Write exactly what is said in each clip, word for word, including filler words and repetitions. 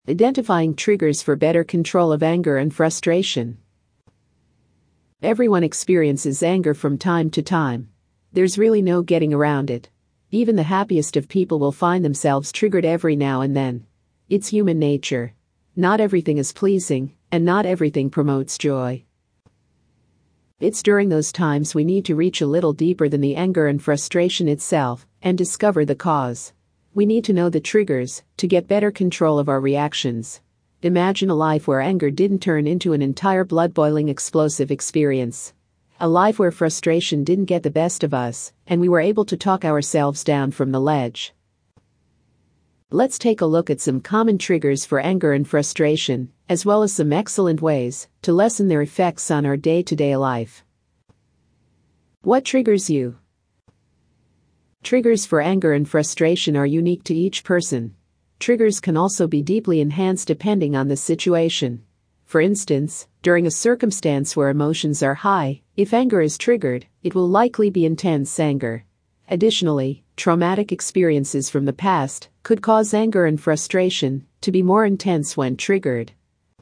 Identifying triggers for better control of anger and frustration. Everyone experiences anger from time to time. There's really no getting around it. Even the happiest of people will find themselves triggered every now and then. It's human nature. Not everything is pleasing, and not everything promotes joy. It's during those times we need to reach a little deeper than the anger and frustration itself and discover the cause. We need to know the triggers to get better control of our reactions. Imagine a life where anger didn't turn into an entire blood-boiling explosive experience. A life where frustration didn't get the best of us, and we were able to talk ourselves down from the ledge. Let's take a look at some common triggers for anger and frustration, as well as some excellent ways to lessen their effects on our day-to-day life. What triggers you? Triggers for anger and frustration are unique to each person. Triggers can also be deeply enhanced depending on the situation. For instance, during a circumstance where emotions are high, if anger is triggered, it will likely be intense anger. Additionally, traumatic experiences from the past could cause anger and frustration to be more intense when triggered.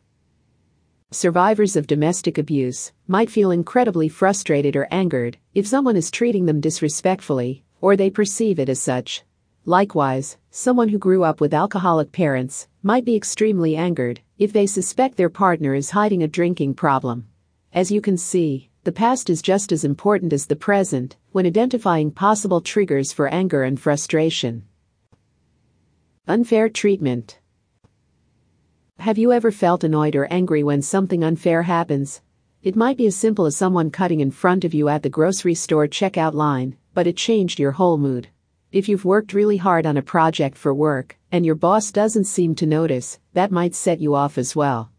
Survivors of domestic abuse might feel incredibly frustrated or angered if someone is treating them disrespectfully, or they perceive it as such. Likewise, someone who grew up with alcoholic parents might be extremely angered if they suspect their partner is hiding a drinking problem. As you can see, the past is just as important as the present when identifying possible triggers for anger and frustration. Unfair treatment. Have you ever felt annoyed or angry when something unfair happens? It might be as simple as someone cutting in front of you at the grocery store checkout line, but it changed your whole mood. If you've worked really hard on a project for work, and your boss doesn't seem to notice, that might set you off as well.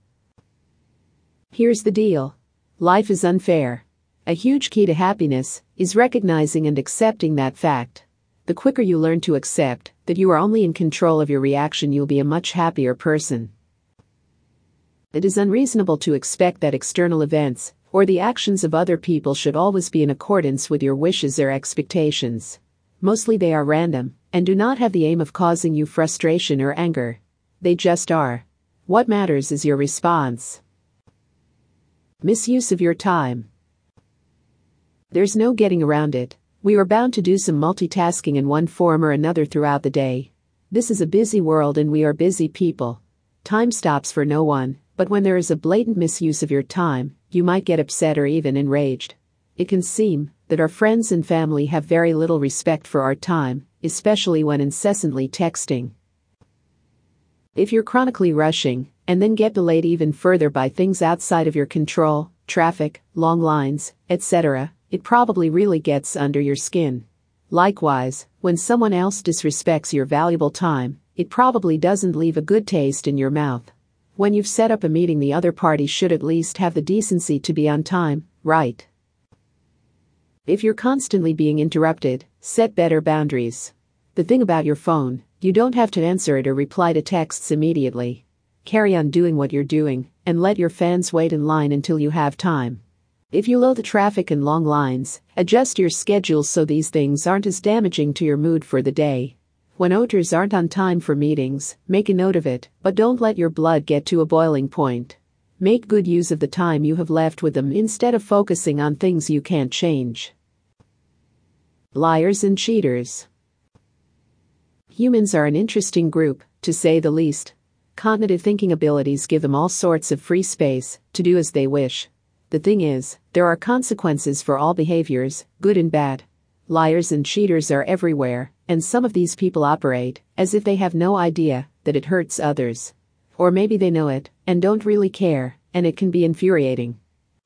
Here's the deal. Life is unfair. A huge key to happiness is recognizing and accepting that fact. The quicker you learn to accept that you are only in control of your reaction, you'll be a much happier person. It is unreasonable to expect that external events or the actions of other people should always be in accordance with your wishes or expectations. Mostly they are random and do not have the aim of causing you frustration or anger. They just are. What matters is your response. Misuse of your time. There's no getting around it. We are bound to do some multitasking in one form or another throughout the day. This is a busy world and we are busy people. Time stops for no one, but when there is a blatant misuse of your time, you might get upset or even enraged. It can seem that our friends and family have very little respect for our time, especially when incessantly texting. If you're chronically rushing, and then get delayed even further by things outside of your control, traffic, long lines, et cetera, it probably really gets under your skin. Likewise, when someone else disrespects your valuable time, it probably doesn't leave a good taste in your mouth. When you've set up a meeting, the other party should at least have the decency to be on time, right? If you're constantly being interrupted, set better boundaries. The thing about your phone, you don't have to answer it or reply to texts immediately. Carry on doing what you're doing, and let your fans wait in line until you have time. If you loathe the traffic and long lines, adjust your schedule so these things aren't as damaging to your mood for the day. When others aren't on time for meetings, make a note of it, but don't let your blood get to a boiling point. Make good use of the time you have left with them instead of focusing on things you can't change. Liars and cheaters. Humans are an interesting group, to say the least. Cognitive thinking abilities give them all sorts of free space to do as they wish. The thing is, there are consequences for all behaviors, good and bad. Liars and cheaters are everywhere, and some of these people operate as if they have no idea that it hurts others. Or maybe they know it and don't really care, and it can be infuriating.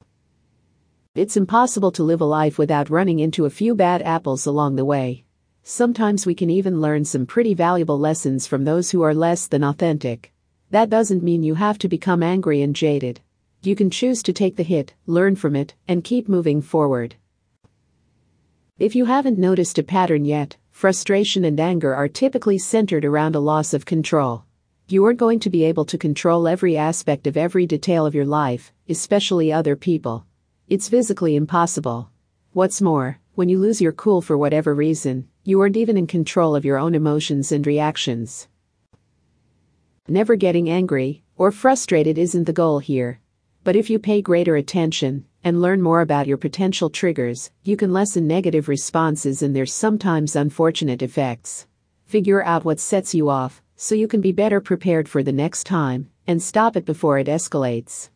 It's impossible to live a life without running into a few bad apples along the way. Sometimes we can even learn some pretty valuable lessons from those who are less than authentic. That doesn't mean you have to become angry and jaded. You can choose to take the hit, learn from it, and keep moving forward. If you haven't noticed a pattern yet, frustration and anger are typically centered around a loss of control. You aren't going to be able to control every aspect of every detail of your life, especially other people. It's physically impossible. What's more, when you lose your cool for whatever reason, you aren't even in control of your own emotions and reactions. Never getting angry or frustrated isn't the goal here. But if you pay greater attention and learn more about your potential triggers, you can lessen negative responses and their sometimes unfortunate effects. Figure out what sets you off so you can be better prepared for the next time and stop it before it escalates.